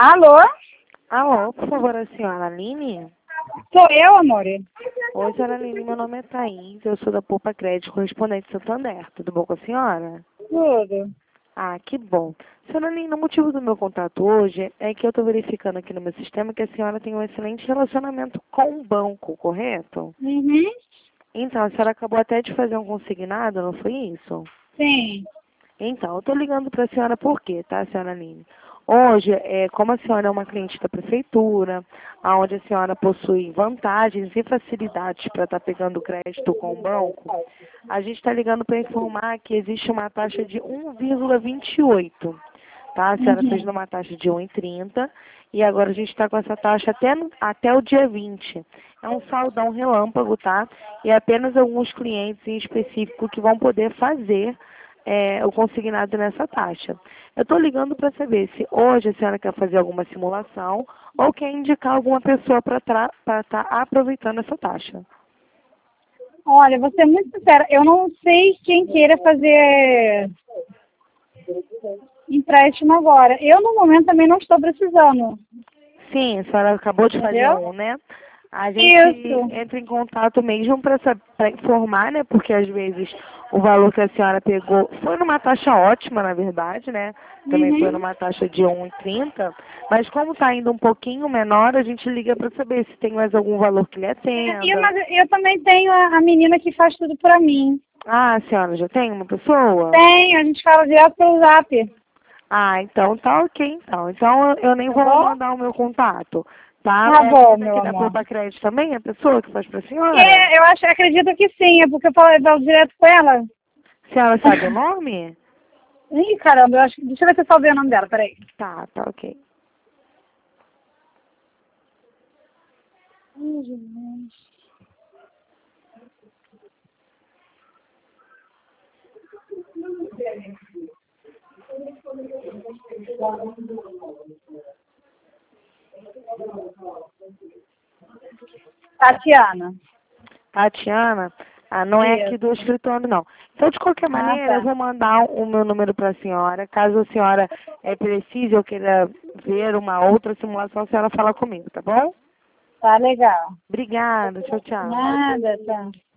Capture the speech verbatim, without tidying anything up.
Alô? Alô, por favor, a senhora Aline? Sou eu, amor. Oi, senhora Aline, meu nome é Thaís, eu sou da Poupa Crédito, correspondente de Santander. Tudo bom com a senhora? Tudo. Ah, que bom. Senhora Aline, o motivo do meu contato hoje é que eu estou verificando aqui no meu sistema que a senhora tem um excelente relacionamento com o banco, correto? Uhum. Então, a senhora acabou até de fazer um consignado, não foi isso? Sim. Então, eu estou ligando para a senhora por quê, tá, senhora Aline? Hoje, é, como a senhora é uma cliente da prefeitura, onde a senhora possui vantagens e facilidades para estar pegando crédito com o banco, a gente está ligando para informar que existe uma taxa de um vírgula vinte e oito. Tá? A senhora fez Uhum. numa taxa de um vírgula trinta e agora a gente está com essa taxa até, no- até o dia vinte. É um saldão relâmpago, tá? E é apenas alguns clientes em específico que vão poder fazer é, o consignado nessa taxa. Eu estou ligando para saber se hoje a senhora quer fazer alguma simulação ou quer indicar alguma pessoa para estar aproveitando essa taxa. Olha, vou ser muito sincera, eu não sei quem queira fazer empréstimo agora. Eu, no momento, também não estou precisando. Sim, a senhora acabou de fazer Entendeu? um, né? A gente Isso. entra em contato mesmo para informar, né? Porque às vezes o valor que a senhora pegou foi numa taxa ótima, na verdade, né? Também foi Uhum. numa taxa de um vírgula trinta, mas como está indo um pouquinho menor, a gente liga para saber se tem mais algum valor que lhe E, atenda. mas eu também tenho a, a menina que faz tudo pra mim. Ah, a senhora já tem uma pessoa? Tem, a gente fala direto pelo zap. Ah, então tá ok, então. Então eu, eu nem Tá vou bom? mandar o meu contato, tá? Tá É bom, alguém meu daqui da amor. Poupa Crédito também, a pessoa que faz pra senhora? É, eu acho, acredito que sim, é porque eu falo, eu falo direto com ela. A senhora sabe o nome? Ih, caramba, eu acho que. Deixa eu ver se eu salvei o nome dela, peraí. Tá, tá ok. Ih, Jesus. Tatiana. Tatiana, ah, não é aqui Isso. do escritório, não. Então, de qualquer Ah, maneira, eu tá. vou mandar o meu número para a senhora. Caso a senhora é, precise ou queira ver uma outra simulação, a senhora fala comigo, tá bom? Tá legal. Obrigada, tchau, tchau. Nada, tá.